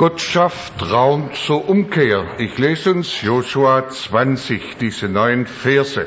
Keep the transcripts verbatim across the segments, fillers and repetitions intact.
Gott schafft Raum zur Umkehr. Ich lese uns Josua zwanzig, diese neun Verse.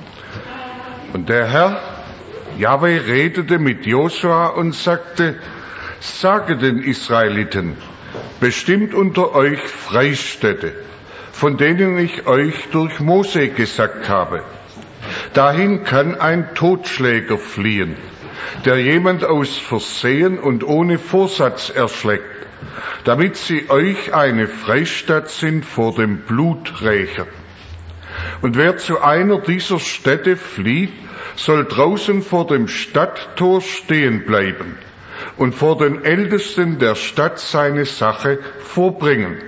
Und der Herr, Jahwe, redete mit Josua und sagte, sage den Israeliten, bestimmt unter euch Freistädte, von denen ich euch durch Mose gesagt habe. Dahin kann ein Totschläger fliehen, der jemand aus Versehen und ohne Vorsatz erschlägt, damit sie euch eine Freistatt sind vor dem Bluträcher. Und wer zu einer dieser Städte flieht, soll draußen vor dem Stadttor stehen bleiben und vor den Ältesten der Stadt seine Sache vorbringen.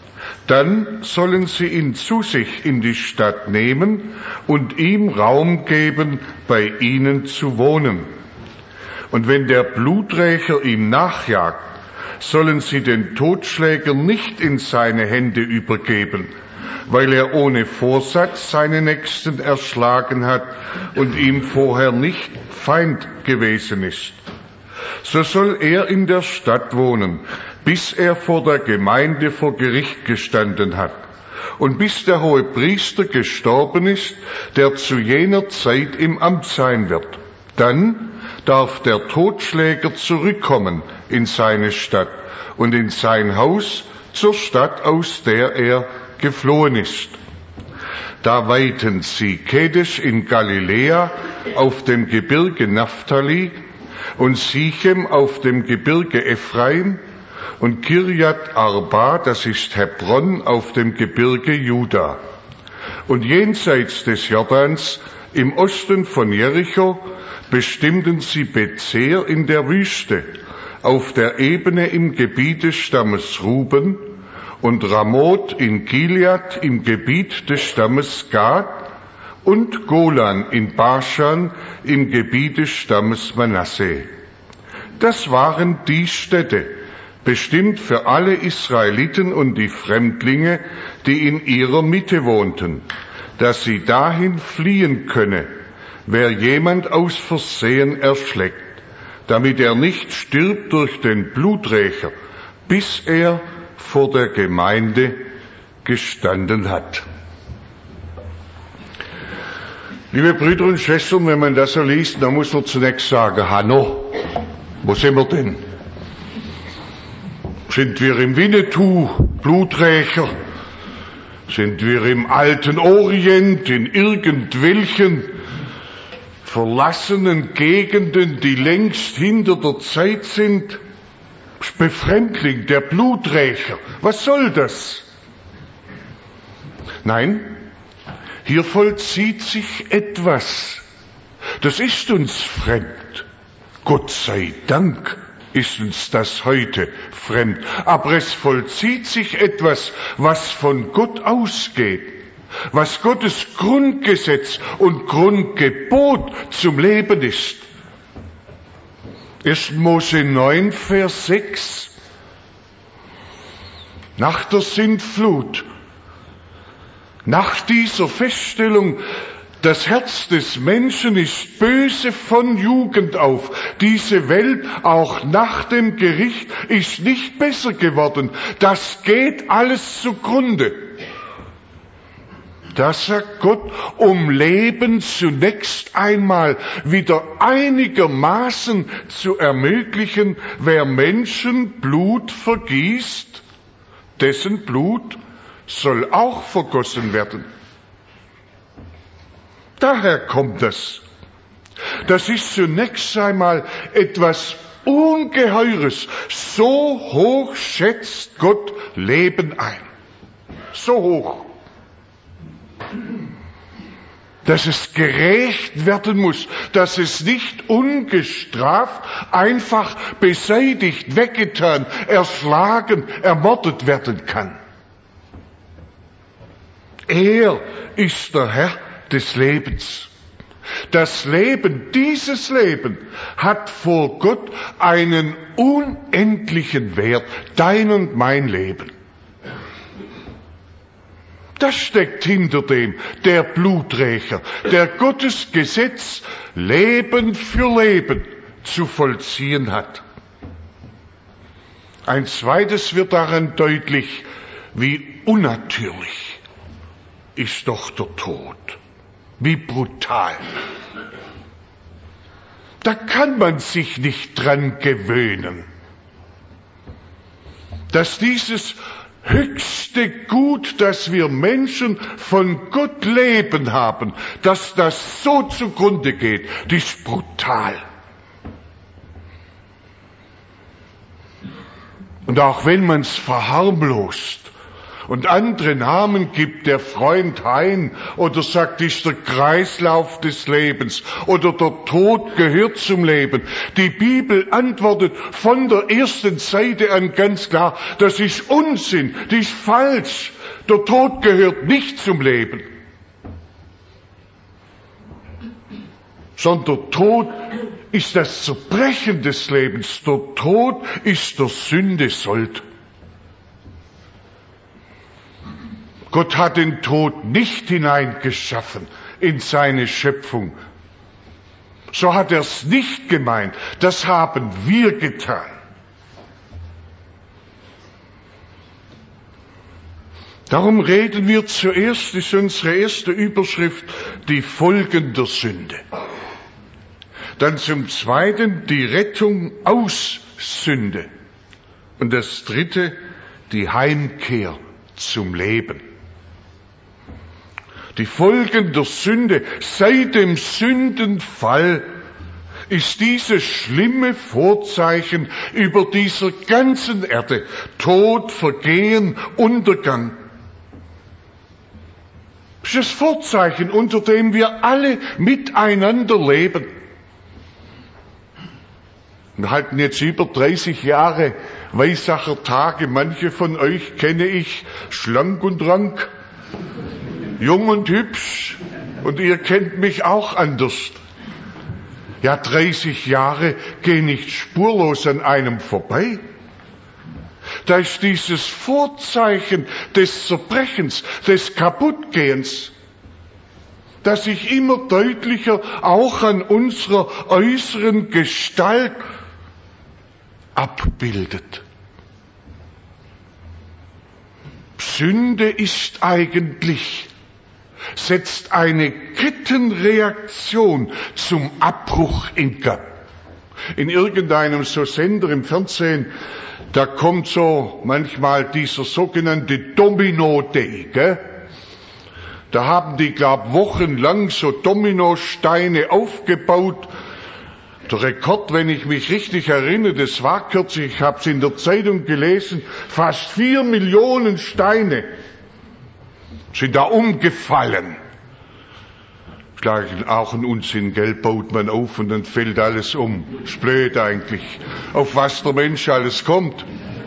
Dann sollen sie ihn zu sich in die Stadt nehmen und ihm Raum geben, bei ihnen zu wohnen. Und wenn der Bluträcher ihm nachjagt, sollen sie den Totschläger nicht in seine Hände übergeben, weil er ohne Vorsatz seine Nächsten erschlagen hat und ihm vorher nicht Feind gewesen ist. So soll er in der Stadt wohnen, bis er vor der Gemeinde vor Gericht gestanden hat und bis der Hohepriester gestorben ist, der zu jener Zeit im Amt sein wird. Dann darf der Totschläger zurückkommen in seine Stadt und in sein Haus zur Stadt, aus der er geflohen ist. Da weihten sie Kedesh in Galiläa auf dem Gebirge Naphtali und Sichem auf dem Gebirge Ephraim und Kirjat Arba, das ist Hebron, auf dem Gebirge Juda. Und jenseits des Jordans, im Osten von Jericho, bestimmten sie Bezer in der Wüste, auf der Ebene im Gebiet des Stammes Ruben, und Ramoth in Gilead im Gebiet des Stammes Gad und Golan in Baschan im Gebiet des Stammes Manasse. Das waren die Städte, bestimmt für alle Israeliten und die Fremdlinge, die in ihrer Mitte wohnten, dass sie dahin fliehen könne, wer jemand aus Versehen erschlägt, damit er nicht stirbt durch den Bluträcher, bis er vor der Gemeinde gestanden hat. Liebe Brüder und Schwestern, wenn man das so liest, dann muss man zunächst sagen, Hanno, wo sind wir denn? Sind wir im Winnetou, Bluträcher? Sind wir im alten Orient, in irgendwelchen verlassenen Gegenden, die längst hinter der Zeit sind? Befremdling, der Bluträcher, was soll das? Nein, hier vollzieht sich etwas. Das ist uns fremd. Gott sei Dank ist uns das heute fremd. Aber es vollzieht sich etwas, was von Gott ausgeht, was Gottes Grundgesetz und Grundgebot zum Leben ist. erster Mose neun, Vers sechs. Nach der Sintflut, nach dieser Feststellung, das Herz des Menschen ist böse von Jugend auf. Diese Welt, auch nach dem Gericht, ist nicht besser geworden. Das geht alles zugrunde. Da sagt Gott, um Leben zunächst einmal wieder einigermaßen zu ermöglichen, wer Menschen Blut vergießt, dessen Blut soll auch vergossen werden. Daher kommt das. Das ist zunächst einmal etwas Ungeheures. So hoch schätzt Gott Leben ein. So hoch. Dass es gerächt werden muss, dass es nicht ungestraft, einfach beseitigt, weggetan, erschlagen, ermordet werden kann. Er ist der Herr des Lebens. Das Leben, dieses Leben, hat vor Gott einen unendlichen Wert, dein und mein Leben. Das steckt hinter dem, der Bluträcher, der Gottes Gesetz Leben für Leben zu vollziehen hat. Ein zweites wird daran deutlich, wie unnatürlich ist doch der Tod. Wie brutal. Da kann man sich nicht dran gewöhnen, dass dieses höchste Gut, das wir Menschen von Gott Leben haben, dass das so zugrunde geht, das ist brutal. Und auch wenn man es verharmlost und andere Namen gibt, der Freund Hein, oder sagt, ist der Kreislauf des Lebens, oder der Tod gehört zum Leben. Die Bibel antwortet von der ersten Seite an ganz klar, das ist Unsinn, das ist falsch. Der Tod gehört nicht zum Leben. Sondern der Tod ist das Zerbrechen des Lebens. Der Tod ist der Sünde Sold. Gott hat den Tod nicht hineingeschaffen in seine Schöpfung. So hat er es nicht gemeint. Das haben wir getan. Darum reden wir zuerst, ist unsere erste Überschrift, die Folgen der Sünde. Dann zum Zweiten die Rettung aus Sünde. Und das Dritte, die Heimkehr zum Leben. Die Folgen der Sünde. Seit dem Sündenfall ist dieses schlimme Vorzeichen über dieser ganzen Erde. Tod, Vergehen, Untergang. Das ist das Vorzeichen, unter dem wir alle miteinander leben. Wir halten jetzt über dreißig Jahre Weißacher Tage. Manche von euch kenne ich schlank und rank, jung und hübsch. Und ihr kennt mich auch anders. Ja, dreißig Jahre gehen nicht spurlos an einem vorbei. Da ist dieses Vorzeichen des Zerbrechens, des Kaputtgehens, das sich immer deutlicher auch an unserer äußeren Gestalt abbildet. Sünde ist eigentlich, setzt eine Kettenreaktion zum Abbruch in Gang. In irgendeinem so Sender im Fernsehen, da kommt so manchmal dieser sogenannte Domino-Day, gell? Da haben die, glaub, wochenlang so Dominosteine aufgebaut. Der Rekord, wenn ich mich richtig erinnere, das war kürzlich, ich habe es in der Zeitung gelesen, fast vier Millionen Steine sind da umgefallen. Vielleicht auch ein Unsinn, gell, baut man auf und dann fällt alles um. Ist blöd eigentlich, auf was der Mensch alles kommt.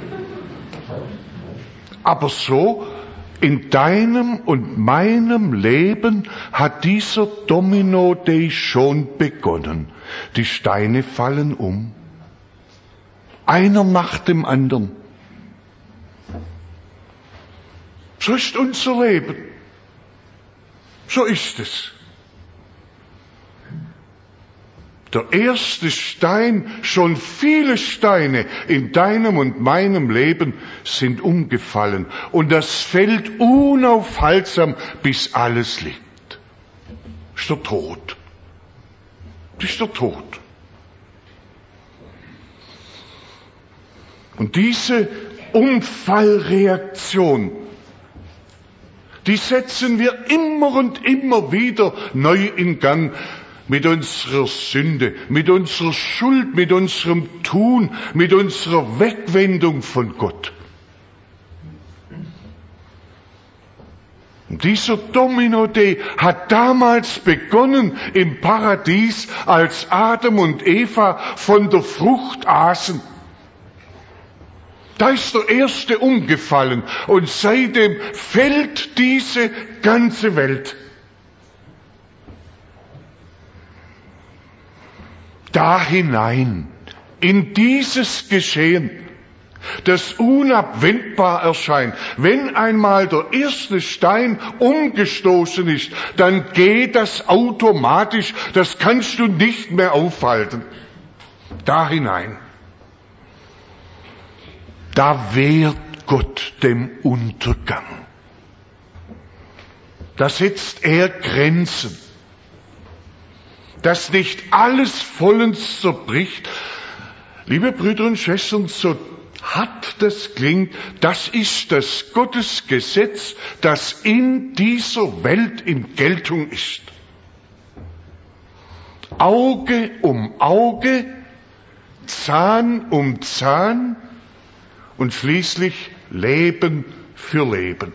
Aber so, in deinem und meinem Leben hat dieser Domino-Day schon begonnen. Die Steine fallen um. Einer nach dem anderen. So ist unser Leben. So ist es. Der erste Stein, schon viele Steine in deinem und meinem Leben sind umgefallen. Und das fällt unaufhaltsam, bis alles liegt. Das ist der Tod. Das ist der Tod. Und diese Umfallreaktion, die setzen wir immer und immer wieder neu in Gang. Mit unserer Sünde, mit unserer Schuld, mit unserem Tun, mit unserer Wegwendung von Gott. Und dieser Domino-Day hat damals begonnen im Paradies, als Adam und Eva von der Frucht aßen. Da ist der erste umgefallen und seitdem fällt diese ganze Welt. Da hinein, in dieses Geschehen, das unabwendbar erscheint. Wenn einmal der erste Stein umgestoßen ist, dann geht das automatisch, das kannst du nicht mehr aufhalten. Da hinein. da wehrt Gott dem Untergang. Da setzt er Grenzen, dass nicht alles vollends zerbricht. Liebe Brüder und Schwestern, so hart das klingt, das ist das Gottesgesetz, das in dieser Welt in Geltung ist. Auge um Auge, Zahn um Zahn und schließlich Leben für Leben.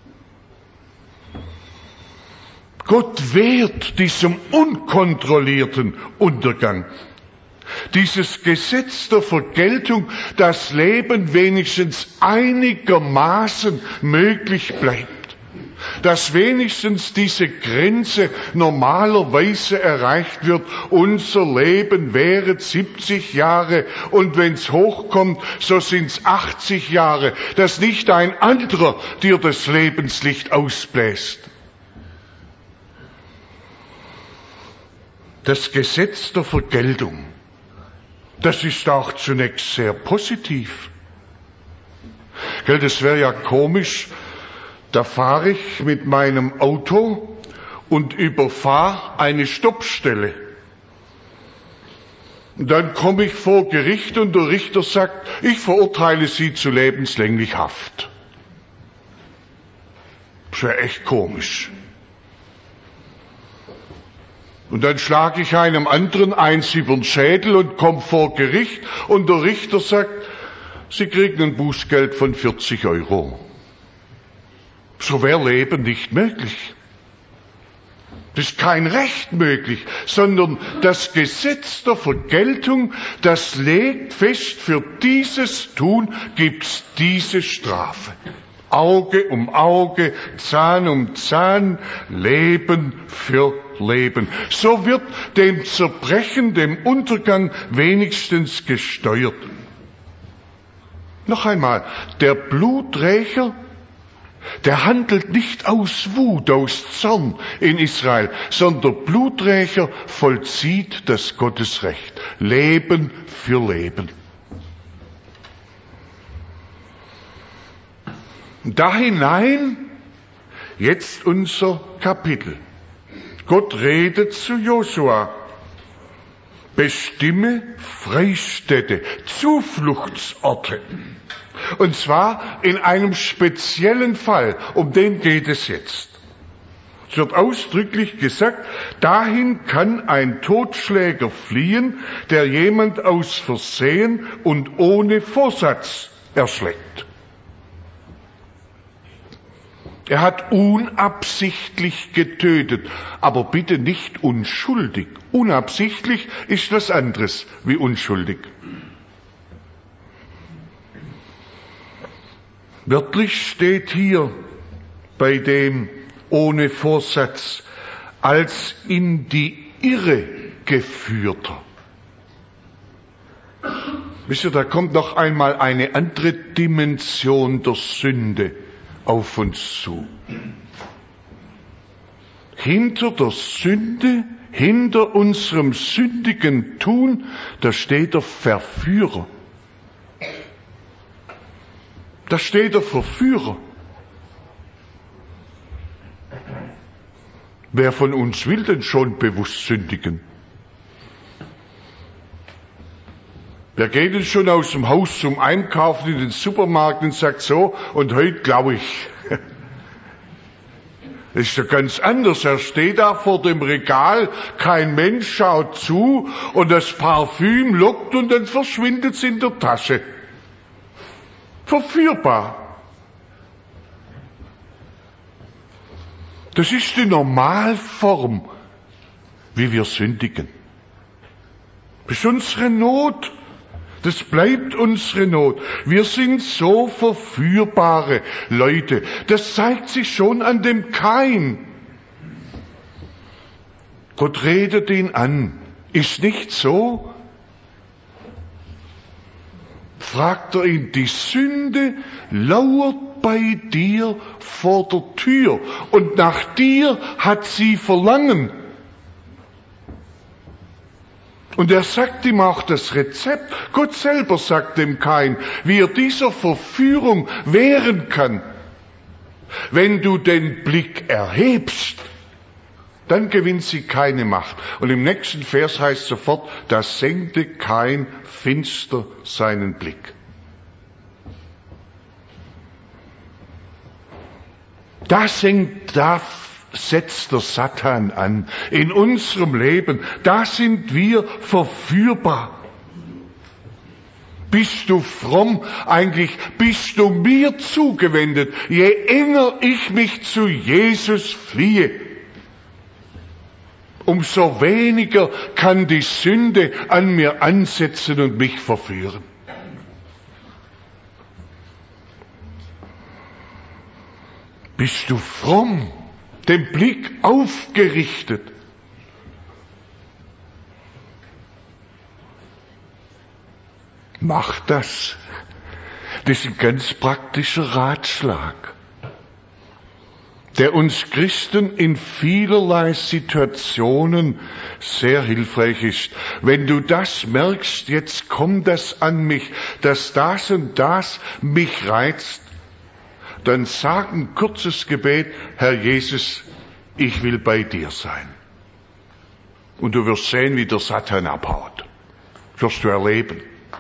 Gott wehrt diesem unkontrollierten Untergang. Dieses Gesetz der Vergeltung, das Leben wenigstens einigermaßen möglich bleibt. Dass wenigstens diese Grenze normalerweise erreicht wird. Unser Leben wäre siebzig Jahre und wenn's hochkommt, so sind's achtzig Jahre. Dass nicht ein anderer dir das Lebenslicht ausbläst. Das Gesetz der Vergeltung, das ist auch zunächst sehr positiv. Gell, das wäre ja komisch, da fahre ich mit meinem Auto und überfahre eine Stoppstelle. Und dann komme ich vor Gericht und der Richter sagt, ich verurteile Sie zu lebenslänglich Haft. Das wäre echt komisch. Und dann schlage ich einem anderen eins über den Schädel und komme vor Gericht und der Richter sagt, Sie kriegen ein Bußgeld von vierzig Euro. So wäre Leben nicht möglich. Das ist kein Recht möglich, sondern das Gesetz der Vergeltung, das legt fest, für dieses Tun gibt's diese Strafe. Auge um Auge, Zahn um Zahn, Leben für Leben. So wird dem Zerbrechen, dem Untergang wenigstens gesteuert. Noch einmal, der Bluträcher, der handelt nicht aus Wut, aus Zorn in Israel, sondern der Bluträcher vollzieht das Gottesrecht. Leben für Leben. Da hinein jetzt unser Kapitel. Gott redet zu Josua. Bestimme Freistädte, Zufluchtsorte. Und zwar in einem speziellen Fall, um den geht es jetzt. Es wird ausdrücklich gesagt, dahin kann ein Totschläger fliehen, der jemand aus Versehen und ohne Vorsatz erschlägt. Er hat unabsichtlich getötet, aber bitte nicht unschuldig. Unabsichtlich ist was anderes wie unschuldig. Wörtlich steht hier bei dem ohne Vorsatz als in die Irre geführter. Wisst ihr, da kommt noch einmal eine andere Dimension der Sünde auf uns zu. Hinter der Sünde, hinter unserem sündigen Tun, da steht der Verführer. Da steht der Verführer. Wer von uns will denn schon bewusst sündigen? Wer geht denn schon aus dem Haus zum Einkaufen in den Supermarkt und sagt so, und heute glaube ich, das ist ja ganz anders. Er steht da vor dem Regal, kein Mensch schaut zu und das Parfüm lockt und dann verschwindet es in der Tasche. Verführbar. Das ist die Normalform, wie wir sündigen. Das ist unsere Not. Das bleibt unsere Not. Wir sind so verführbare Leute. Das zeigt sich schon an dem Kain. Gott redet ihn an. Ist nicht so? Fragt er ihn, die Sünde lauert bei dir vor der Tür und nach dir hat sie Verlangen. Und er sagt ihm auch das Rezept. Gott selber sagt dem Kain, wie er dieser Verführung wehren kann. Wenn du den Blick erhebst, dann gewinnt sie keine Macht. Und im nächsten Vers heißt sofort, da senkte Kain finster seinen Blick. Da senkt, da setzt der Satan an. In unserem Leben, da sind wir verführbar. Bist du fromm? Eigentlich bist du mir zugewendet. Je enger ich mich zu Jesus fliehe, umso weniger kann die Sünde an mir ansetzen und mich verführen. Bist du fromm, den Blick aufgerichtet? Mach das. Das ist ein ganz praktischer Ratschlag, der uns Christen in vielerlei Situationen sehr hilfreich ist. Wenn du das merkst, jetzt kommt das an mich, dass das und das mich reizt, dann sag ein kurzes Gebet, Herr Jesus, ich will bei dir sein. Und du wirst sehen, wie der Satan abhaut. Das wirst du erleben.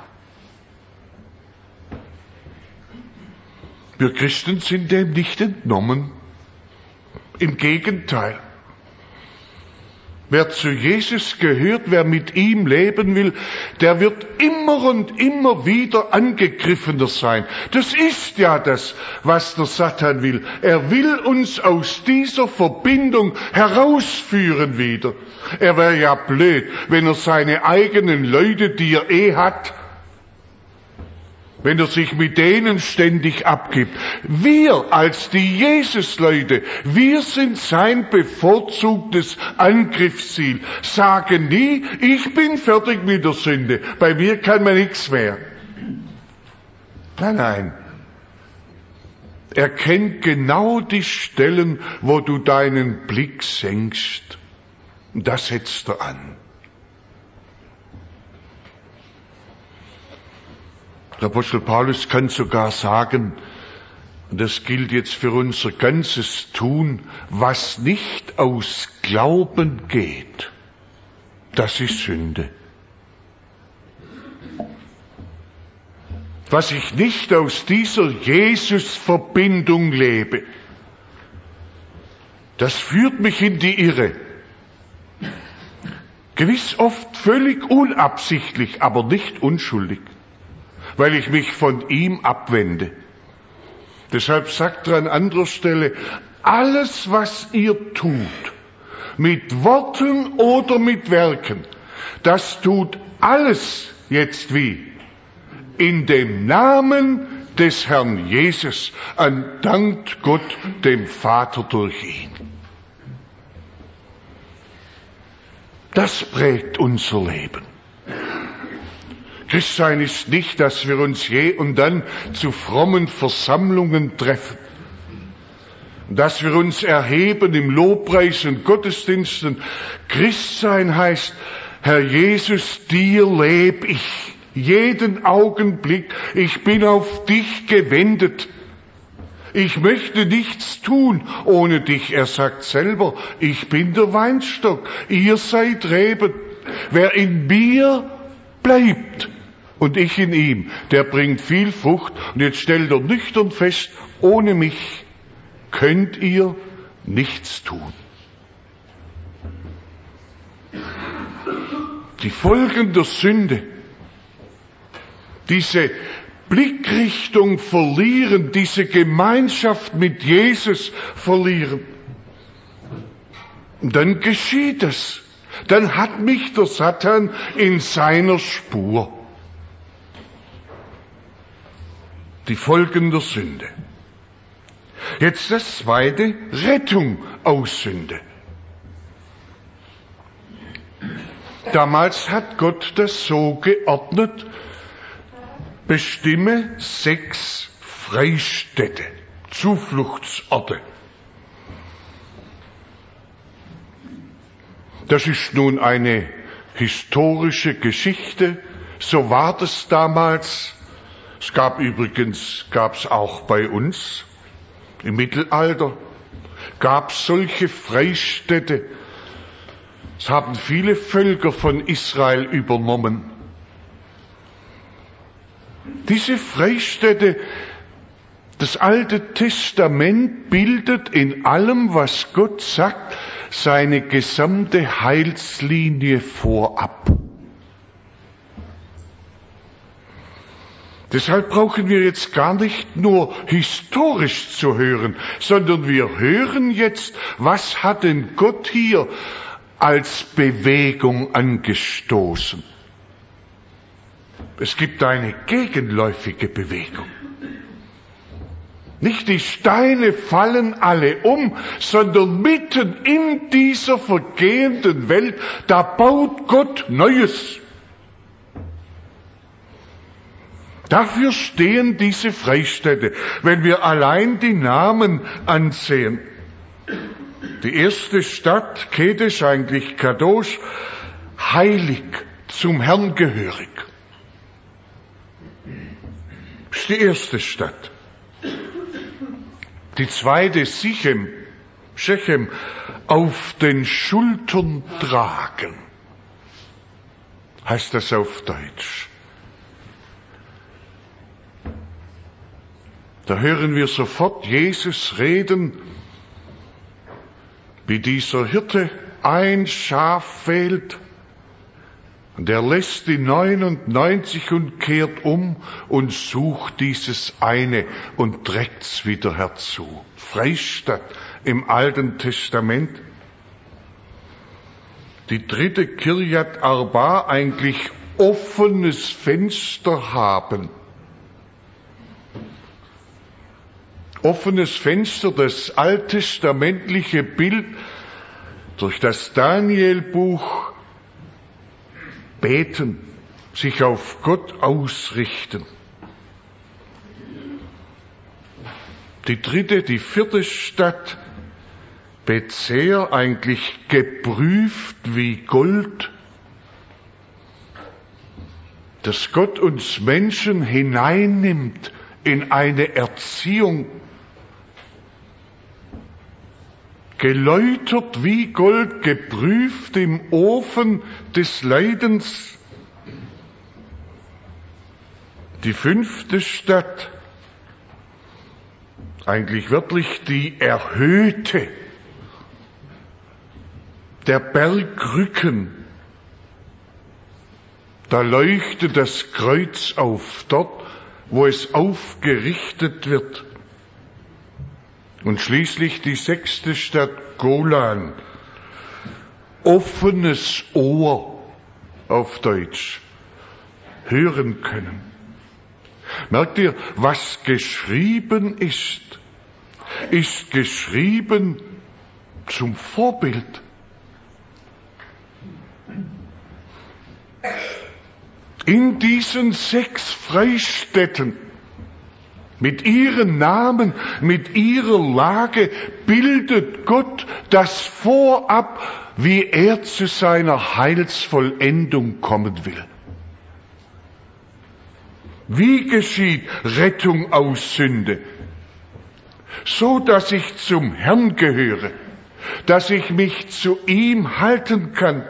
Wir Christen sind dem nicht entnommen. Im Gegenteil. Wer zu Jesus gehört, wer mit ihm leben will, der wird immer und immer wieder angegriffener sein. Das ist ja das, was der Satan will. Er will uns aus dieser Verbindung herausführen wieder. Er wäre ja blöd, wenn er seine eigenen Leute, die er eh hat, wenn er sich mit denen ständig abgibt. Wir als die Jesus-Leute, wir sind sein bevorzugtes Angriffsziel. Sagen nie, ich bin fertig mit der Sünde, bei mir kann man nichts mehr. Nein, nein. Er kennt genau die Stellen, wo du deinen Blick senkst. Und das setzt er an. Der Apostel Paulus kann sogar sagen, und das gilt jetzt für unser ganzes Tun, was nicht aus Glauben geht, das ist Sünde. Was ich nicht aus dieser Jesus-Verbindung lebe, das führt mich in die Irre. Gewiss oft völlig unabsichtlich, aber nicht unschuldig, weil ich mich von ihm abwende. Deshalb sagt er an anderer Stelle, alles, was ihr tut, mit Worten oder mit Werken, das tut alles jetzt wie? In dem Namen des Herrn Jesus, und dankt Gott dem Vater durch ihn. Das prägt unser Leben. Christsein ist nicht, dass wir uns je und dann zu frommen Versammlungen treffen, dass wir uns erheben im Lobpreis und Gottesdiensten. Christsein heißt, Herr Jesus, dir leb ich, jeden Augenblick, ich bin auf dich gewendet. Ich möchte nichts tun ohne dich. Er sagt selber, ich bin der Weinstock, ihr seid Reben. Wer in mir bleibt und ich in ihm, der bringt viel Frucht. Und jetzt stellt er nüchtern fest, ohne mich könnt ihr nichts tun. Die Folgen der Sünde, diese Blickrichtung verlieren, diese Gemeinschaft mit Jesus verlieren. Und dann geschieht es. Dann hat mich der Satan in seiner Spur. Die Folgen der Sünde. Jetzt das zweite, Rettung aus Sünde. Damals hat Gott das so geordnet, bestimme sechs Freistädte, Zufluchtsorte. Das ist nun eine historische Geschichte, so war das damals. Es gab übrigens, gab es auch bei uns im Mittelalter, gab es solche Freistädte. Es haben viele Völker von Israel übernommen. Diese Freistädte, das Alte Testament bildet in allem, was Gott sagt, seine gesamte Heilslinie vorab. Deshalb brauchen wir jetzt gar nicht nur historisch zu hören, sondern wir hören jetzt, was hat denn Gott hier als Bewegung angestoßen. Es gibt eine gegenläufige Bewegung. Nicht die Steine fallen alle um, sondern mitten in dieser vergehenden Welt, da baut Gott Neues. Dafür stehen diese Freistädte. Wenn wir allein die Namen ansehen. Die erste Stadt, Kedesh, eigentlich Kadosh, heilig, zum Herrn gehörig. Das ist die erste Stadt. Die zweite, Sichem, Shechem, auf den Schultern tragen, heißt das auf Deutsch. Da hören wir sofort Jesus reden, wie dieser Hirte ein Schaf wählt, und er lässt die neunundneunzig und kehrt um und sucht dieses eine und trägt's wieder herzu. Freistadt im Alten Testament. Die dritte, Kirjat Arba, eigentlich offenes Fenster haben. Offenes Fenster, das alttestamentliche Bild durch das Danielbuch, beten, sich auf Gott ausrichten. Die dritte, die vierte Stadt, Bezer, eigentlich geprüft wie Gold, dass Gott uns Menschen hineinnimmt in eine Erziehung, geläutert wie Gold, geprüft im Ofen des Leidens. Die fünfte Stadt, eigentlich wörtlich die Erhöhte, der Bergrücken. Da leuchtet das Kreuz auf, dort, wo es aufgerichtet wird. Und schließlich die sechste Stadt, Golan. Offenes Ohr auf Deutsch. Hören können. Merkt ihr, was geschrieben ist, ist geschrieben zum Vorbild. In diesen sechs Freistädten, mit ihren Namen, mit ihrer Lage, bildet Gott das vorab, wie er zu seiner Heilsvollendung kommen will. Wie geschieht Rettung aus Sünde? So, dass ich zum Herrn gehöre, dass ich mich zu ihm halten kann.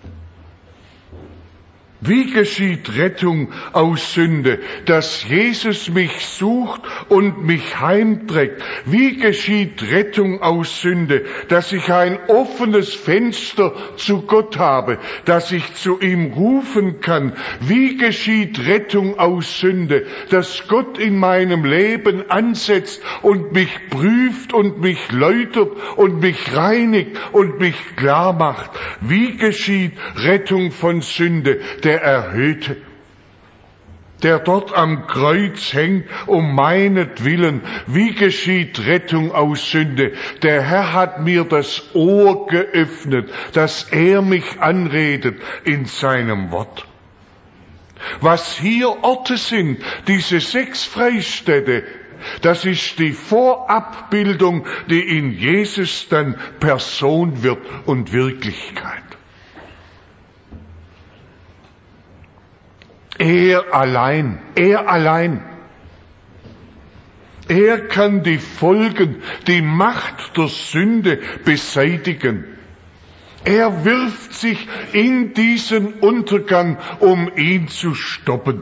Wie geschieht Rettung aus Sünde? Dass Jesus mich sucht und mich heimträgt. Wie geschieht Rettung aus Sünde? Dass ich ein offenes Fenster zu Gott habe, dass ich zu ihm rufen kann. Wie geschieht Rettung aus Sünde? Dass Gott in meinem Leben ansetzt und mich prüft und mich läutert und mich reinigt und mich klar macht. Wie geschieht Rettung von Sünde? Der Erhöhte, der dort am Kreuz hängt, um meinetwillen. Wie geschieht Rettung aus Sünde? Der Herr hat mir das Ohr geöffnet, dass er mich anredet in seinem Wort. Was hier Orte sind, diese sechs Freistädte, das ist die Vorabbildung, die in Jesus dann Person wird und Wirklichkeit. Er allein, er allein. Er kann die Folgen, die Macht der Sünde beseitigen. Er wirft sich in diesen Untergang, um ihn zu stoppen.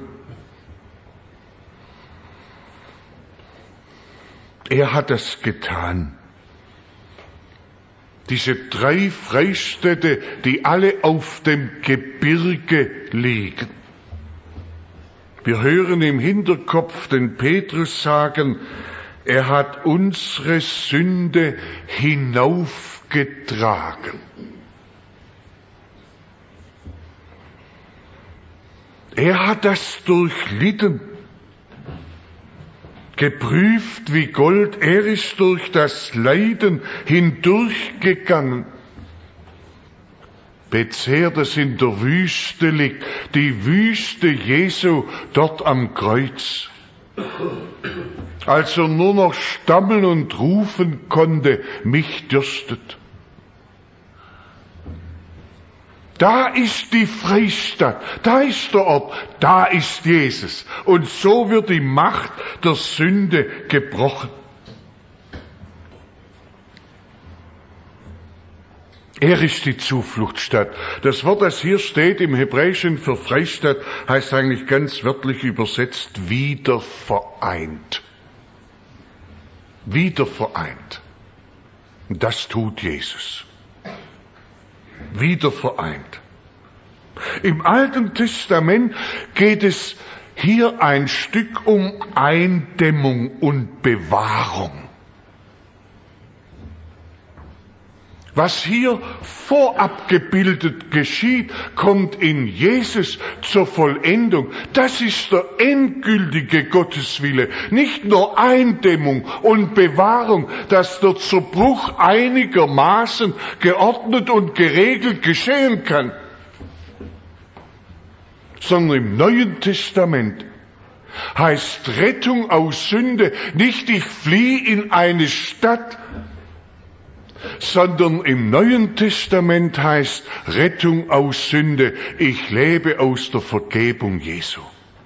Er hat das getan. Diese drei Freistädte, die alle auf dem Gebirge liegen. Wir hören im Hinterkopf den Petrus sagen, er hat unsere Sünde hinaufgetragen. Er hat das durchlitten, geprüft wie Gold. Er ist durch das Leiden hindurchgegangen. Bezehrt, das in der Wüste liegt, die Wüste Jesu dort am Kreuz. Als er nur noch stammeln und rufen konnte, mich dürstet. Da ist die Freistadt, da ist der Ort, da ist Jesus. Und so wird die Macht der Sünde gebrochen. Er ist die Zufluchtsstadt. Das Wort, das hier steht im Hebräischen für Freistadt, heißt eigentlich ganz wörtlich übersetzt wieder vereint. Wieder vereint. Und das tut Jesus. Wieder vereint. Im Alten Testament geht es hier ein Stück um Eindämmung und Bewahrung. Was hier vorab gebildet geschieht, kommt in Jesus zur Vollendung. Das ist der endgültige Gotteswille. Nicht nur Eindämmung und Bewahrung, dass der Zerbruch einigermaßen geordnet und geregelt geschehen kann, sondern im Neuen Testament heißt Rettung aus Sünde nicht, ich fliehe in eine Stadt, sondern im Neuen Testament heißt Rettung aus Sünde, ich lebe aus der Vergebung Jesu.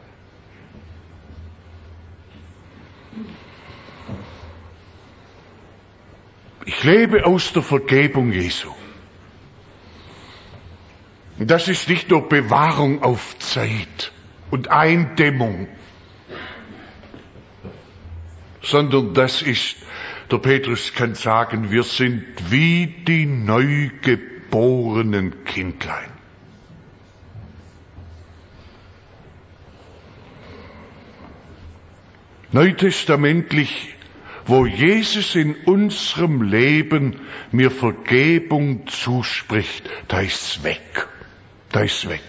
Ich lebe aus der Vergebung Jesu. Und das ist nicht nur Bewahrung auf Zeit und Eindämmung, sondern das ist, der Petrus kann sagen, wir sind wie die neugeborenen Kindlein. Neutestamentlich, wo Jesus in unserem Leben mir Vergebung zuspricht, da ist's weg, da ist's weg.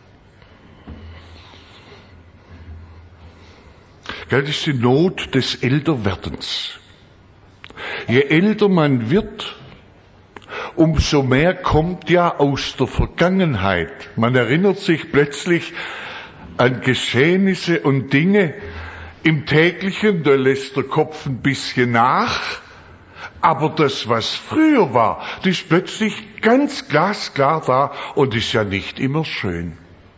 Das ist die Not des Älterwerdens. Je älter man wird, umso mehr kommt ja aus der Vergangenheit. Man erinnert sich plötzlich an Geschehnisse und Dinge im Täglichen, da lässt der Kopf ein bisschen nach. Aber das, was früher war, das ist plötzlich ganz glasklar da und ist ja nicht immer schön.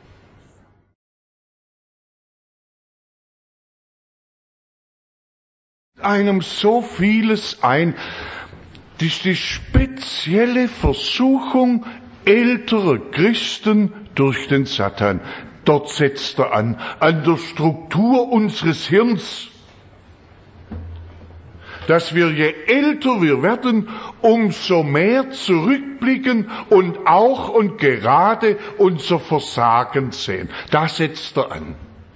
Einem so vieles ein, das ist die spezielle Versuchung älterer Christen durch den Satan. Dort setzt er an, an der Struktur unseres Hirns, dass wir, je älter wir werden, umso mehr zurückblicken und auch und gerade unser Versagen sehen. Da setzt er an.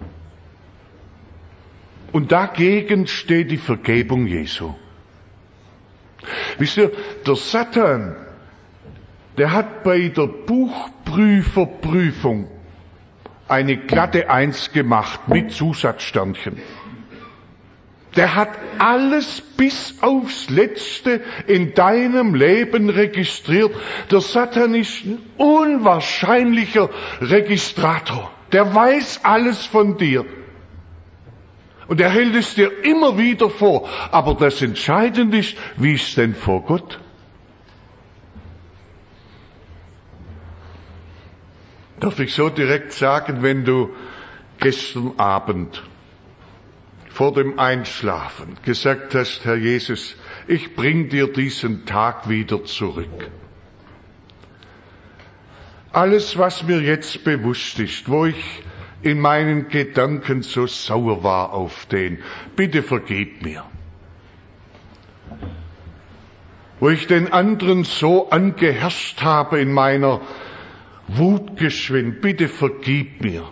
Und dagegen steht die Vergebung Jesu. Wisst ihr, der Satan, der hat bei der Buchprüferprüfung eine glatte Eins gemacht mit Zusatzsternchen. Der hat alles bis aufs Letzte in deinem Leben registriert. Der Satan ist ein unwahrscheinlicher Registrator. Der weiß alles von dir. Und er hält es dir immer wieder vor. Aber das Entscheidende ist, wie ist denn vor Gott? Darf ich so direkt sagen, wenn du gestern Abend vor dem Einschlafen gesagt hast, Herr Jesus, ich bring dir diesen Tag wieder zurück. Alles, was mir jetzt bewusst ist, wo ich in meinen Gedanken so sauer war auf den, bitte vergib mir. Wo ich den anderen so angeherrscht habe in meiner Wut geschwind, bitte vergib mir.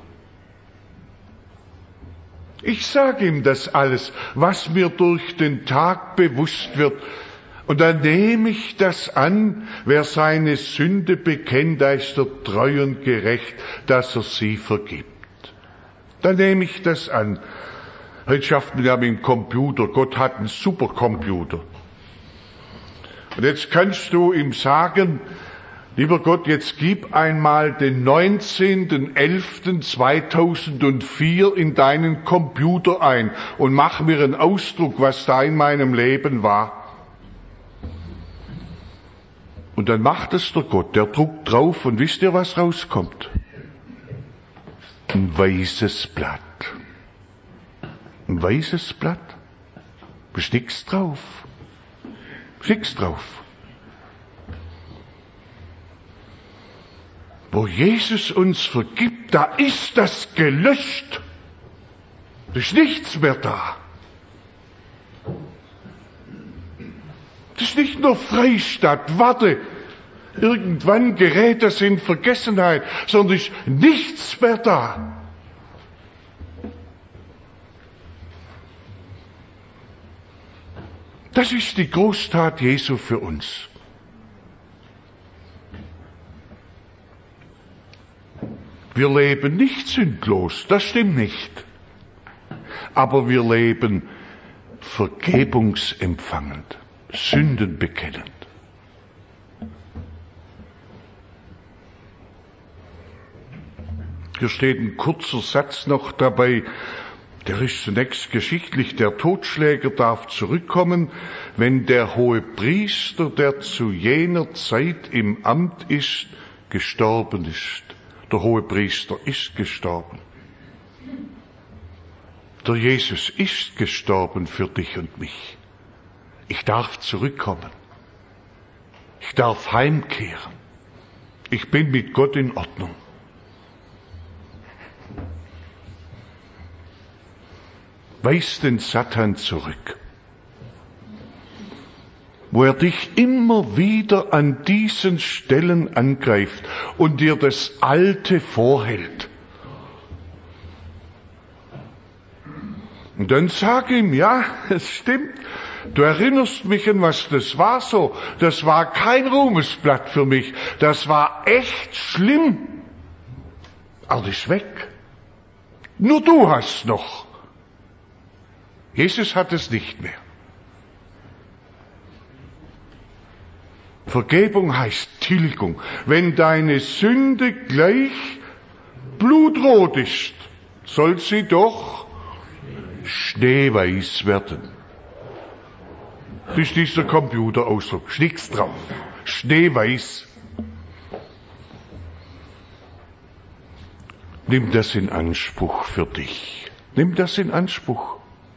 Ich sage ihm das alles, was mir durch den Tag bewusst wird. Und dann nehme ich das an, wer seine Sünde bekennt, da ist er treu und gerecht, dass er sie vergibt. Dann nehme ich das an. Heute schafft man ja mit dem Computer, Gott hat einen Supercomputer. Und jetzt kannst du ihm sagen, lieber Gott, jetzt gib einmal den neunzehnten elften zweitausendvier in deinen Computer ein und mach mir einen Ausdruck, was da in meinem Leben war. Und dann macht es der Gott, der druckt drauf und wisst ihr, was rauskommt? Ein weißes Blatt. Ein weißes Blatt. Ist nix drauf. Ist nix drauf. Wo Jesus uns vergibt, da ist das gelöscht. Da ist nichts mehr da. Das ist nicht nur Freistadt, warte, irgendwann gerät das in Vergessenheit, sondern ist nichts mehr da. Das ist die Großtat Jesu für uns. Wir leben nicht sündlos, das stimmt nicht. Aber wir leben vergebungsempfangend, sündenbekennend. Hier steht ein kurzer Satz noch dabei, der ist zunächst geschichtlich. Der Totschläger darf zurückkommen, wenn der Hohepriester, der zu jener Zeit im Amt ist, gestorben ist. Der Hohepriester ist gestorben. Der Jesus ist gestorben für dich und mich. Ich darf zurückkommen. Ich darf heimkehren. Ich bin mit Gott in Ordnung. Weis den Satan zurück, wo er dich immer wieder an diesen Stellen angreift und dir das Alte vorhält. Und dann sag ihm, ja, es stimmt, du erinnerst mich an was, das war so, das war kein Ruhmesblatt für mich, das war echt schlimm, aber das ist weg. Nur du hast noch. Jesus hat es nicht mehr. Vergebung heißt Tilgung. Wenn deine Sünde gleich blutrot ist, soll sie doch schneeweiß werden. Das ist dieser Computerausdruck. Ist nichts drauf. Schneeweiß. Nimm das in Anspruch für dich. Nimm das in Anspruch.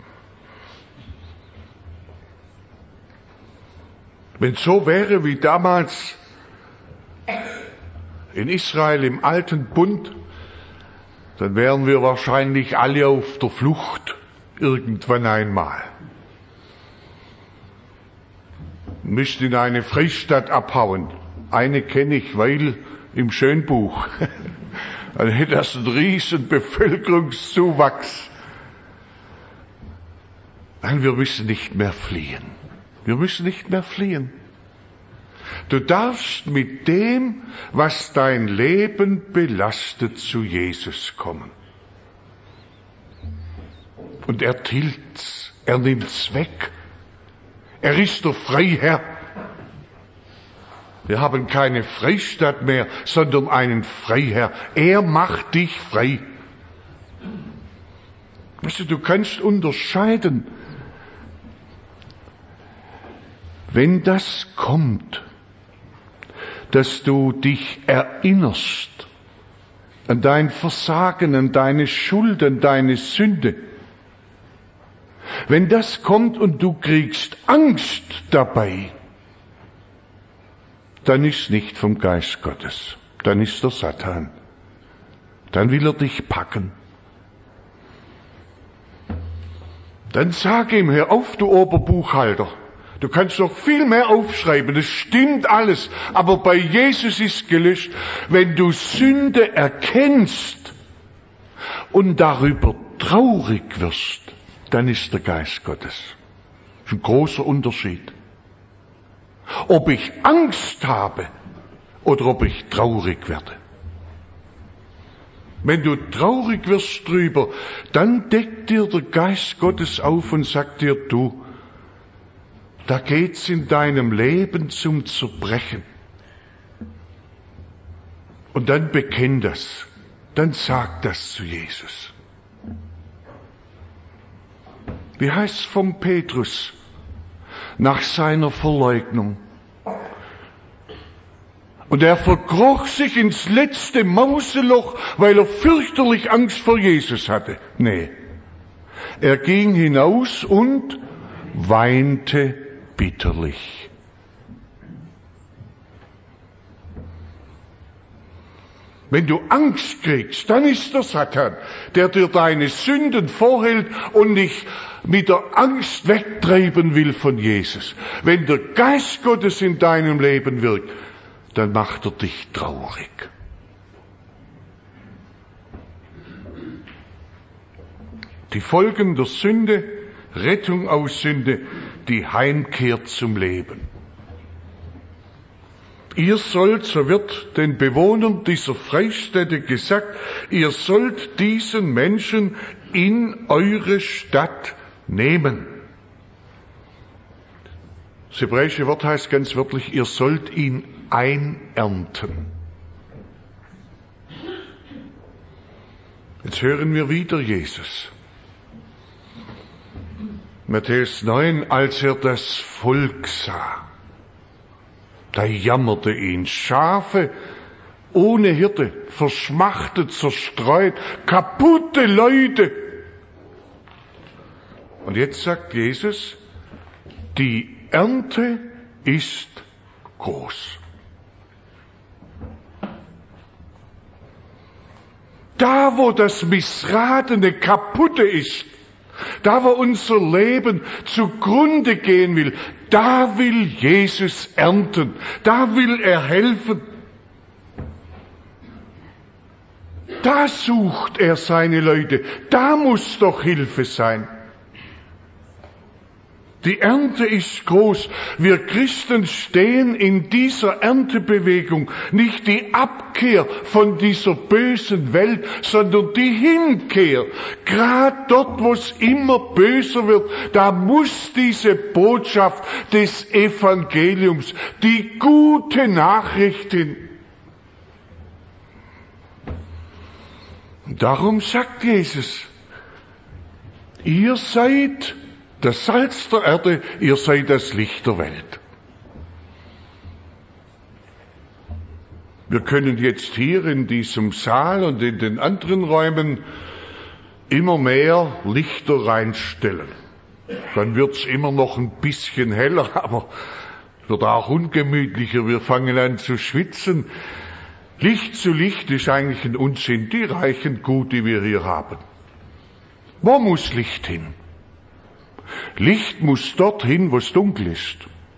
Wenn es so wäre wie damals in Israel im alten Bund, dann wären wir wahrscheinlich alle auf der Flucht irgendwann einmal. Müssten in eine Freistadt abhauen. Eine kenne ich, weil im Schönbuch. Dann hätte das einen riesen Bevölkerungszuwachs. Nein, wir müssen nicht mehr fliehen. Wir müssen nicht mehr fliehen. Du darfst mit dem, was dein Leben belastet, zu Jesus kommen. Und er tilgt's, er nimmt's weg. Er ist der Freiherr. Wir haben keine Freistadt mehr, sondern einen Freiherr. Er macht dich frei. Weißt du, du kannst unterscheiden. Wenn das kommt, dass du dich erinnerst, an dein Versagen, an deine Schuld, an deine Sünde. Wenn das kommt und du kriegst Angst dabei, dann ist nicht vom Geist Gottes, dann ist der Satan. Dann will er dich packen. Dann sag ihm, hör auf, du Oberbuchhalter. Du kannst noch viel mehr aufschreiben, das stimmt alles, aber bei Jesus ist gelöscht. Wenn du Sünde erkennst und darüber traurig wirst, dann ist der Geist Gottes. Das ist ein großer Unterschied. Ob ich Angst habe oder ob ich traurig werde. Wenn du traurig wirst drüber, dann deckt dir der Geist Gottes auf und sagt dir, du, da geht's in deinem Leben zum Zerbrechen. Und dann bekenn das, dann sag das zu Jesus. Wie heißt es vom Petrus nach seiner Verleugnung? Und er verkroch sich ins letzte Mauseloch, weil er fürchterlich Angst vor Jesus hatte. Nee, er ging hinaus und weinte bitterlich. Wenn du Angst kriegst, dann ist der Satan, der dir deine Sünden vorhält und dich mit der Angst wegtreiben will von Jesus. Wenn der Geist Gottes in deinem Leben wirkt, dann macht er dich traurig. Die Folgen der Sünde, Rettung aus Sünde, die Heimkehr zum Leben. Ihr sollt, so wird den Bewohnern dieser Freistätte gesagt, ihr sollt diesen Menschen in eure Stadt nehmen. Das hebräische Wort heißt ganz wörtlich, ihr sollt ihn einernten. Jetzt hören wir wieder Jesus. Matthäus neun, als er das Volk sah, da jammerte ihn. Schafe ohne Hirte, verschmachtet, zerstreut, kaputte Leute. Und jetzt sagt Jesus, die Ernte ist groß. Da, wo das Missratene kaputte ist, da, wo unser Leben zugrunde gehen will, da will Jesus ernten, da will er helfen. Da sucht er seine Leute, da muss doch Hilfe sein. Die Ernte ist groß. Wir Christen stehen in dieser Erntebewegung. Nicht die Abkehr von dieser bösen Welt, sondern die Hinkehr. Gerade dort, wo es immer böser wird, da muss diese Botschaft des Evangeliums, die gute Nachricht hin. Darum sagt Jesus, ihr seid das Salz der Erde, ihr seid das Licht der Welt. Wir können jetzt hier in diesem Saal und in den anderen Räumen immer mehr Lichter reinstellen. Dann wird's immer noch ein bisschen heller, aber wird auch ungemütlicher. Wir fangen an zu schwitzen. Licht zu Licht ist eigentlich ein Unsinn. Die reichen gut, die wir hier haben. Wo muss Licht hin? Licht muss dorthin, wo es dunkel ist.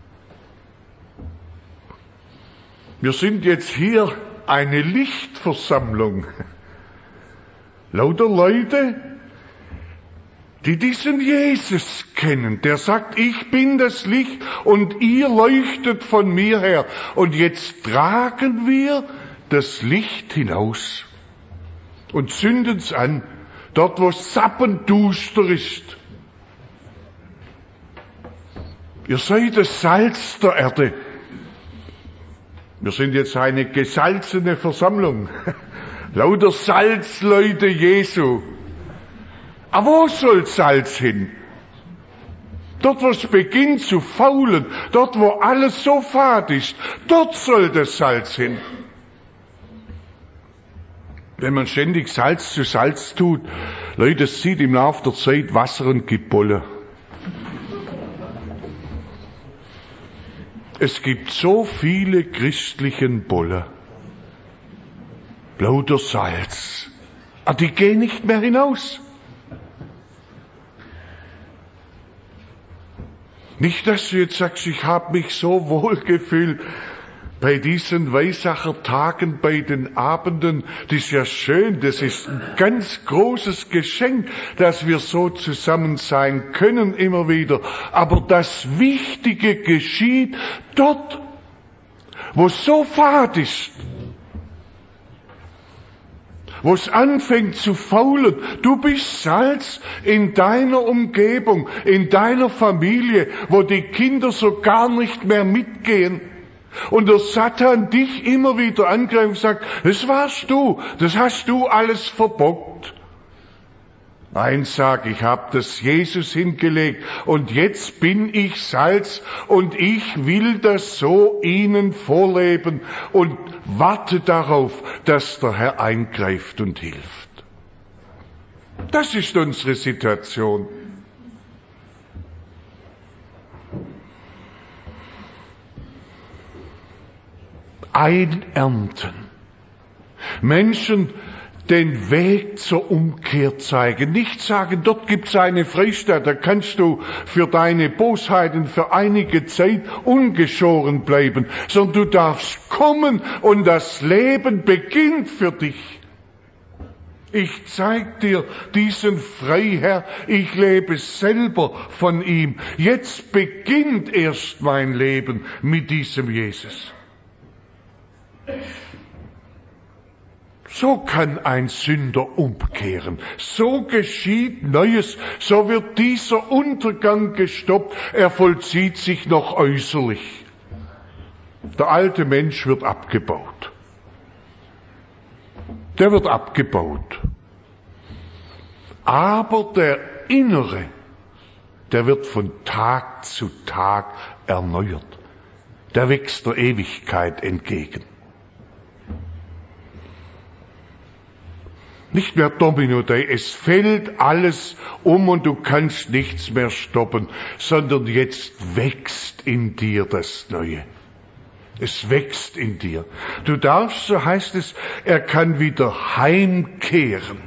Wir sind jetzt hier eine Lichtversammlung. Lauter Leute, die diesen Jesus kennen, der sagt, ich bin das Licht und ihr leuchtet von mir her. Und jetzt tragen wir das Licht hinaus und zünden es an, dort wo es sappenduster ist. Ihr seid das Salz der Erde. Wir sind jetzt eine gesalzene Versammlung. Lauter Salzleute Jesu. Aber wo soll Salz hin? Dort, wo es beginnt zu faulen, dort, wo alles so fad ist, dort soll das Salz hin. Wenn man ständig Salz zu Salz tut, Leute, es zieht im Laufe der Zeit Wasser und gibt Bolle. Es gibt so viele christlichen Bolle. Lauter Salz. Aber die gehen nicht mehr hinaus. Nicht, dass du jetzt sagst, ich habe mich so wohl gefühlt bei diesen Weißacher Tagen, bei den Abenden. Das ist ja schön, das ist ein ganz großes Geschenk, dass wir so zusammen sein können immer wieder. Aber das Wichtige geschieht dort, wo es so fad ist. Wo es anfängt zu faulen. Du bist Salz in deiner Umgebung, in deiner Familie, wo die Kinder so gar nicht mehr mitgehen. Und der Satan dich immer wieder angreift und sagt, das warst du, das hast du alles verbockt. Nein, sag, ich habe das Jesus hingelegt und jetzt bin ich Salz und ich will das so ihnen vorleben und warte darauf, dass der Herr eingreift und hilft. Das ist unsere Situation. Einernten. Menschen den Weg zur Umkehr zeigen. Nicht sagen, dort gibt's eine Freistatt, da kannst du für deine Bosheiten für einige Zeit ungeschoren bleiben, sondern du darfst kommen und das Leben beginnt für dich. Ich zeig dir diesen Freiherr, ich lebe selber von ihm. Jetzt beginnt erst mein Leben mit diesem Jesus. So kann ein Sünder umkehren. So geschieht Neues. So wird dieser Untergang gestoppt. Er vollzieht sich noch äußerlich. Der alte Mensch wird abgebaut. Der wird abgebaut. Aber der Innere, der wird von Tag zu Tag erneuert. Der wächst der Ewigkeit entgegen. Nicht mehr Domino Day, es fällt alles um und du kannst nichts mehr stoppen, sondern jetzt wächst in dir das Neue. Es wächst in dir. Du darfst, so heißt es, er kann wieder heimkehren.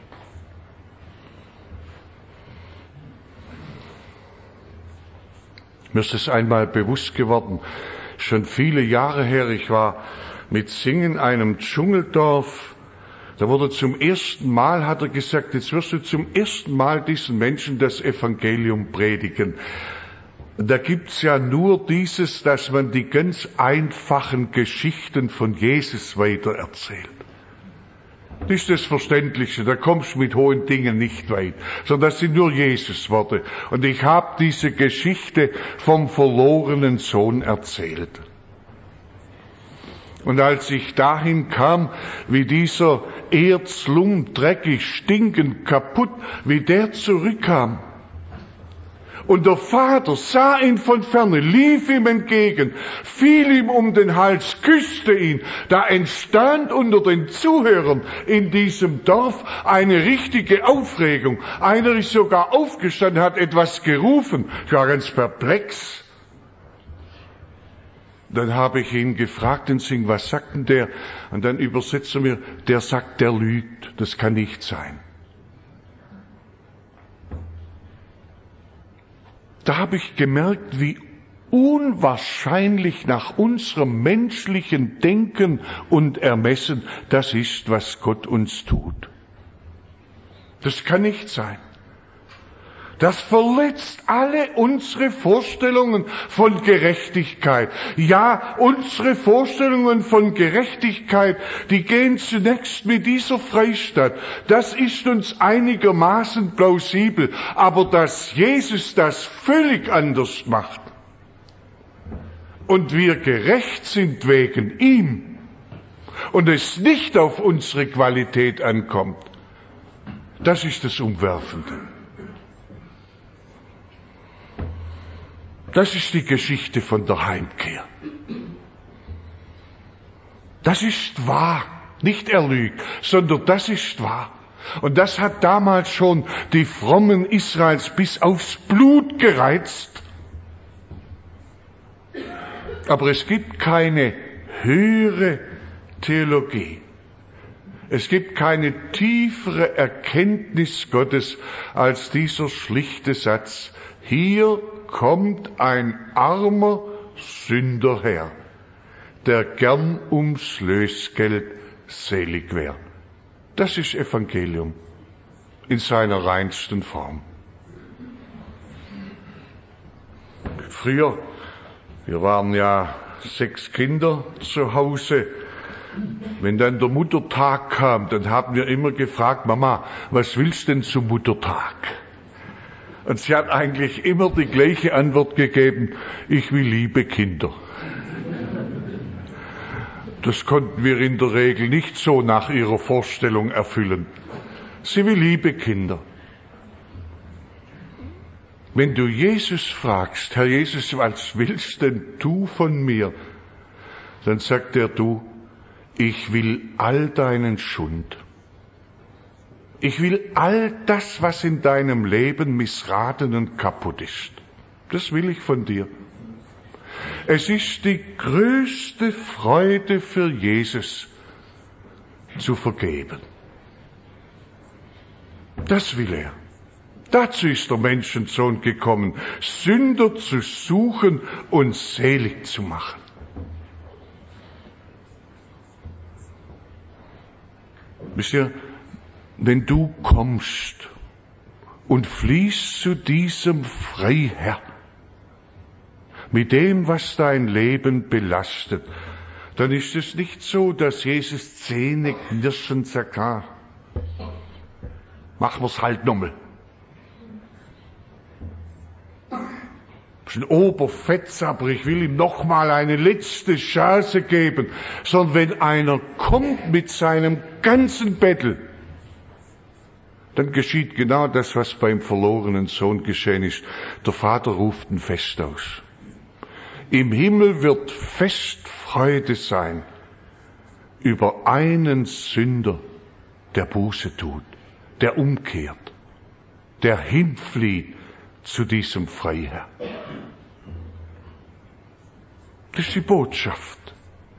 Mir ist es einmal bewusst geworden, schon viele Jahre her, ich war mit Singen in einem Dschungeldorf. Da wurde zum ersten Mal, hat er gesagt, jetzt wirst du zum ersten Mal diesen Menschen das Evangelium predigen. Da gibt's ja nur dieses, dass man die ganz einfachen Geschichten von Jesus weitererzählt. Das ist das Verständlichste, da kommst du mit hohen Dingen nicht weit, sondern das sind nur Jesus-Worte. Und ich habe diese Geschichte vom verlorenen Sohn erzählt. Und als ich dahin kam, wie dieser Erzlum, dreckig, stinkend, kaputt, wie der zurückkam. Und der Vater sah ihn von ferne, lief ihm entgegen, fiel ihm um den Hals, küsste ihn. Da entstand unter den Zuhörern in diesem Dorf eine richtige Aufregung. Einer ist sogar aufgestanden, hat etwas gerufen. Ich war ganz perplex. Dann habe ich ihn gefragt und sing, was sagt denn der? Und dann übersetzt er mir, der sagt, der lügt. Das kann nicht sein. Da habe ich gemerkt, wie unwahrscheinlich nach unserem menschlichen Denken und Ermessen das ist, was Gott uns tut. Das kann nicht sein. Das verletzt alle unsere Vorstellungen von Gerechtigkeit. Ja, unsere Vorstellungen von Gerechtigkeit, die gehen zunächst mit dieser Freistatt. Das ist uns einigermaßen plausibel. Aber dass Jesus das völlig anders macht und wir gerecht sind wegen ihm und es nicht auf unsere Qualität ankommt, das ist das Umwerfende. Das ist die Geschichte von der Heimkehr. Das ist wahr. Nicht er lügt, sondern das ist wahr. Und das hat damals schon die Frommen Israels bis aufs Blut gereizt. Aber es gibt keine höhere Theologie. Es gibt keine tiefere Erkenntnis Gottes als dieser schlichte Satz: Hier kommt ein armer Sünder her, der gern ums Lösgeld selig wär. Das ist Evangelium in seiner reinsten Form. Früher, wir waren ja sechs Kinder zu Hause, wenn dann der Muttertag kam, dann haben wir immer gefragt: Mama, was willst denn zum Muttertag? Und sie hat eigentlich immer die gleiche Antwort gegeben: Ich will liebe Kinder. Das konnten wir in der Regel nicht so nach ihrer Vorstellung erfüllen. Sie will liebe Kinder. Wenn du Jesus fragst: Herr Jesus, was willst denn du von mir? Dann sagt er: Du, ich will all deinen Schund. Ich will all das, was in deinem Leben missraten und kaputt ist. Das will ich von dir. Es ist die größte Freude für Jesus, zu vergeben. Das will er. Dazu ist der Menschensohn gekommen, Sünder zu suchen und selig zu machen. Wisst ihr, wenn du kommst und fließt zu diesem Freiherr, mit dem, was dein Leben belastet, dann ist es nicht so, dass Jesus Zähne knirschend sagt: ah, machen wir's halt nochmal. Das ist ein Oberfetz, aber ich will ihm nochmal eine letzte Chance geben. Sondern wenn einer kommt mit seinem ganzen Bettel, dann geschieht genau das, was beim verlorenen Sohn geschehen ist. Der Vater ruft ein Fest aus. Im Himmel wird Festfreude sein über einen Sünder, der Buße tut, der umkehrt, der hinflieht zu diesem Freiherr. Das ist die Botschaft.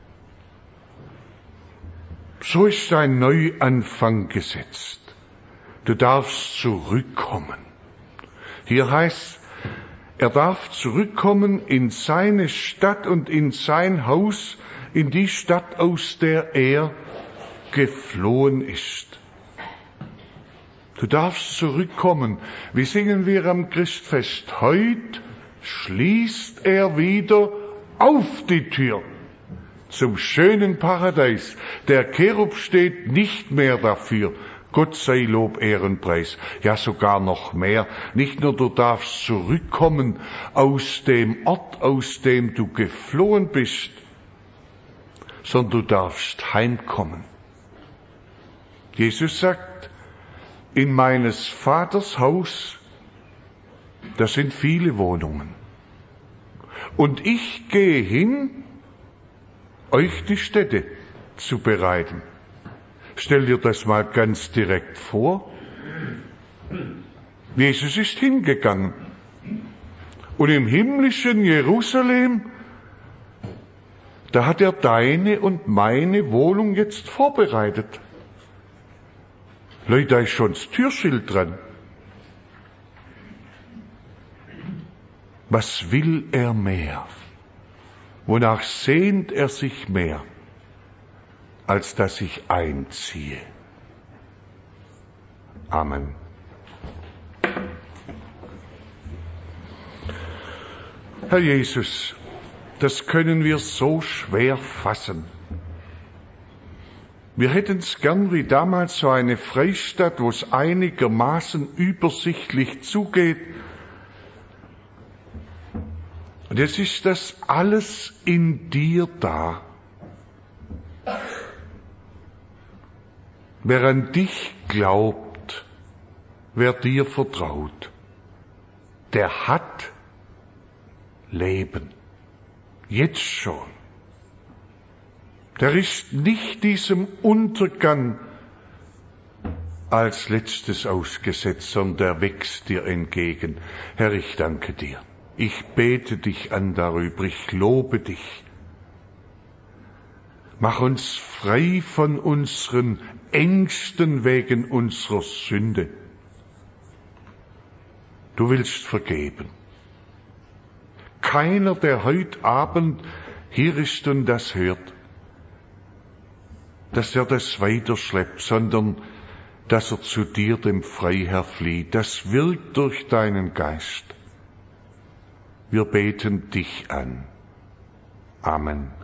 So ist ein Neuanfang gesetzt. Du darfst zurückkommen. Hier heißt, er darf zurückkommen in seine Stadt und in sein Haus, in die Stadt, aus der er geflohen ist. Du darfst zurückkommen. Wie singen wir am Christfest? Heut schließt er wieder auf die Tür zum schönen Paradies. Der Cherub steht nicht mehr dafür. Gott sei Lob, Ehrenpreis, ja sogar noch mehr. Nicht nur du darfst zurückkommen aus dem Ort, aus dem du geflohen bist, sondern du darfst heimkommen. Jesus sagt: In meines Vaters Haus, da sind viele Wohnungen. Und ich gehe hin, euch die Stätte zu bereiten. Stell dir das mal ganz direkt vor. Jesus ist hingegangen. Und im himmlischen Jerusalem, da hat er deine und meine Wohnung jetzt vorbereitet. Leute, da ist schon das Türschild dran. Was will er mehr? Wonach sehnt er sich mehr, als dass ich einziehe? Amen. Herr Jesus, das können wir so schwer fassen. Wir hätten es gern wie damals so eine Freistadt, wo es einigermaßen übersichtlich zugeht. Und jetzt ist das alles in dir da. Wer an dich glaubt, wer dir vertraut, der hat Leben. Jetzt schon. Der ist nicht diesem Untergang als letztes ausgesetzt, sondern der wächst dir entgegen. Herr, ich danke dir. Ich bete dich an darüber, ich lobe dich. Mach uns frei von unseren Ängsten wegen unserer Sünde. Du willst vergeben. Keiner, der heute Abend hier ist und das hört, dass er das weiterschleppt, sondern dass er zu dir, dem Freiherr, flieht. Das wirkt durch deinen Geist. Wir beten dich an. Amen.